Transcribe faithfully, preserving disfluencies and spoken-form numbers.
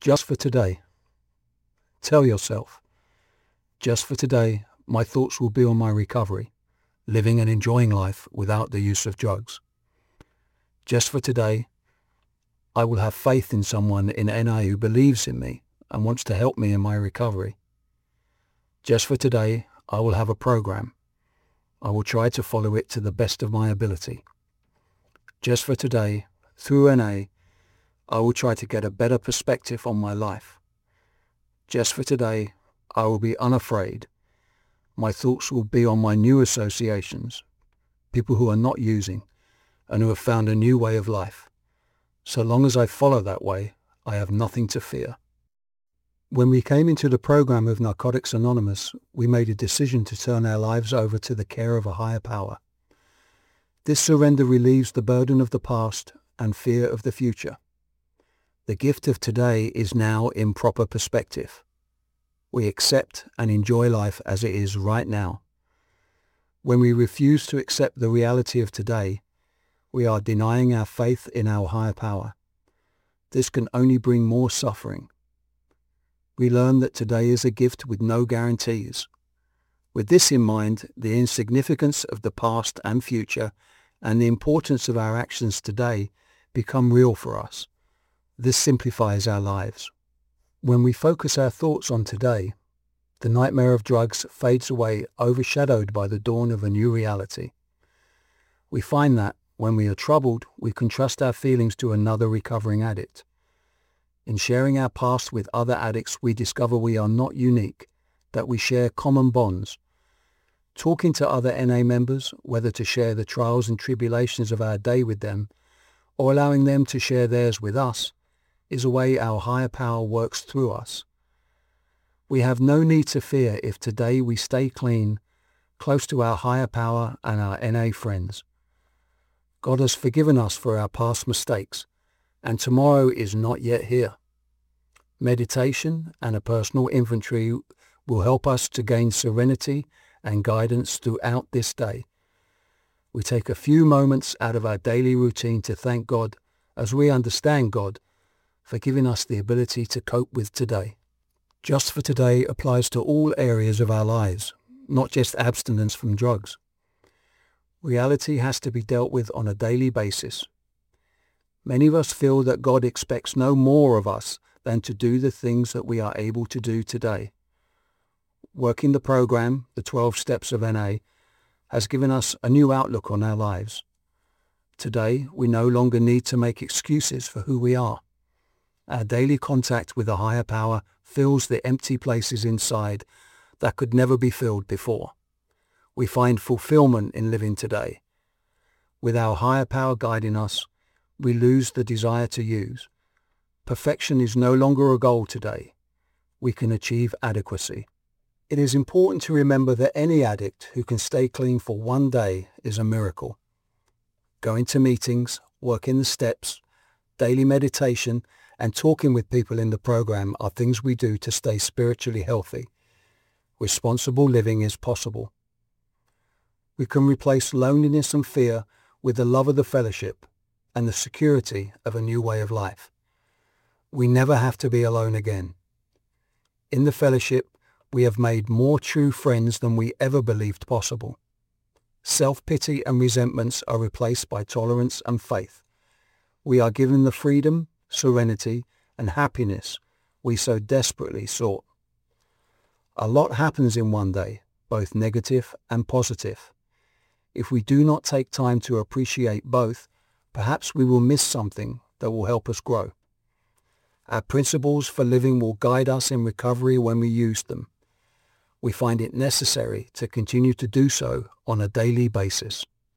Just for today. Tell yourself, just for today, my thoughts will be on my recovery, living and enjoying life without the use of drugs. Just for today, I will have faith in someone in N A who believes in me and wants to help me in my recovery. Just for today, I will have a program. I will try to follow it to the best of my ability. Just for today, through N A, I will try to get a better perspective on my life. Just for today, I will be unafraid. My thoughts will be on my new associations, people who are not using and who have found a new way of life. So long as I follow that way, I have nothing to fear. When we came into the program of Narcotics Anonymous, we made a decision to turn our lives over to the care of a higher power. This surrender relieves the burden of the past and fear of the future. The gift of today is now in proper perspective. We accept and enjoy life as it is right now. When we refuse to accept the reality of today, we are denying our faith in our higher power. This can only bring more suffering. We learn that today is a gift with no guarantees. With this in mind, the insignificance of the past and future and the importance of our actions today become real for us. This simplifies our lives. When we focus our thoughts on today, the nightmare of drugs fades away, overshadowed by the dawn of a new reality. We find that, when we are troubled, we can trust our feelings to another recovering addict. In sharing our past with other addicts, we discover we are not unique, that we share common bonds. Talking to other N A members, whether to share the trials and tribulations of our day with them, or allowing them to share theirs with us, is a way our higher power works through us. We have no need to fear if today we stay clean, close to our higher power and our N A friends. God has forgiven us for our past mistakes, and tomorrow is not yet here. Meditation and a personal inventory will help us to gain serenity and guidance throughout this day. We take a few moments out of our daily routine to thank God, as we understand God, for giving us the ability to cope with today. Just for today applies to all areas of our lives, not just abstinence from drugs. Reality has to be dealt with on a daily basis. Many of us feel that God expects no more of us than to do the things that we are able to do today. Working the program, the twelve Steps of N A, has given us a new outlook on our lives. Today, we no longer need to make excuses for who we are. Our daily contact with a higher power fills the empty places inside that could never be filled before. We find fulfillment in living today. With our higher power guiding us, we lose the desire to use. Perfection is no longer a goal today. We can achieve adequacy. It is important to remember that any addict who can stay clean for one day is a miracle. Going to meetings, working the steps, daily meditation, and talking with people in the program are things we do to stay spiritually healthy. Responsible living is possible. We can replace loneliness and fear with the love of the fellowship and the security of a new way of life. We never have to be alone again. In the fellowship, we have made more true friends than we ever believed possible. Self-pity and resentments are replaced by tolerance and faith. We are given the freedom, serenity, and happiness we so desperately sought. A lot happens in one day, both negative and positive. If we do not take time to appreciate both, perhaps we will miss something that will help us grow. Our principles for living will guide us in recovery when we use them. We find it necessary to continue to do so on a daily basis.